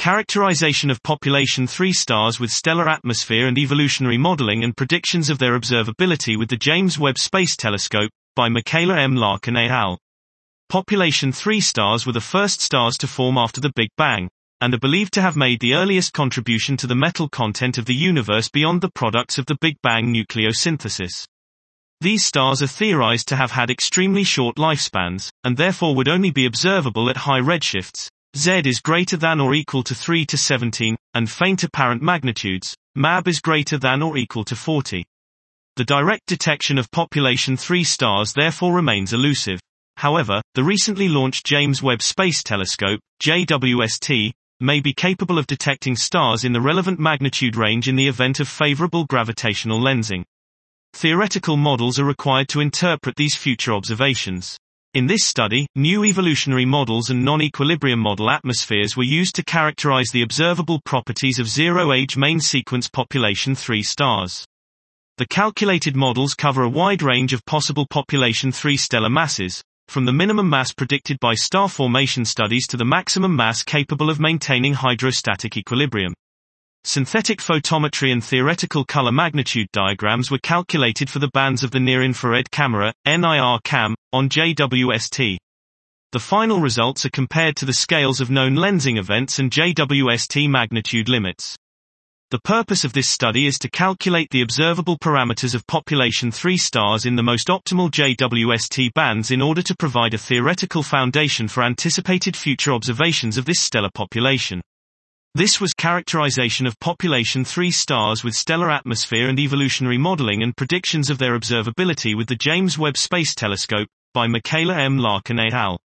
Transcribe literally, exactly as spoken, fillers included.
Characterization of population three stars with stellar atmosphere and evolutionary modeling and predictions of their observability with the James Webb Space Telescope, by Michaela M. Larkin et al. Population three stars were the first stars to form after the Big Bang, and are believed to have made the earliest contribution to the metal content of the universe beyond the products of the Big Bang nucleosynthesis. These stars are theorized to have had extremely short lifespans, and therefore would only be observable at high redshifts, Z is greater than or equal to three to seventeen, and faint apparent magnitudes, M A B is greater than or equal to forty. The direct detection of population three stars therefore remains elusive. However, the recently launched James Webb Space Telescope, J W S T, may be capable of detecting stars in the relevant magnitude range in the event of favorable gravitational lensing. Theoretical models are required to interpret these future observations. In this study, new evolutionary models and non-equilibrium model atmospheres were used to characterize the observable properties of zero-age main sequence population three stars. The calculated models cover a wide range of possible population three stellar masses, from the minimum mass predicted by star formation studies to the maximum mass capable of maintaining hydrostatic equilibrium. Synthetic photometry and theoretical color magnitude diagrams were calculated for the bands of the near-infrared camera, N I R CAM, on J W S T. The final results are compared to the scales of known lensing events and J W S T magnitude limits. The purpose of this study is to calculate the observable parameters of population three stars in the most optimal J W S T bands in order to provide a theoretical foundation for anticipated future observations of this stellar population. This was characterization of population three stars with stellar atmosphere and evolutionary modeling and predictions of their observability with the James Webb Space Telescope, by Michaela M. Larkin et al.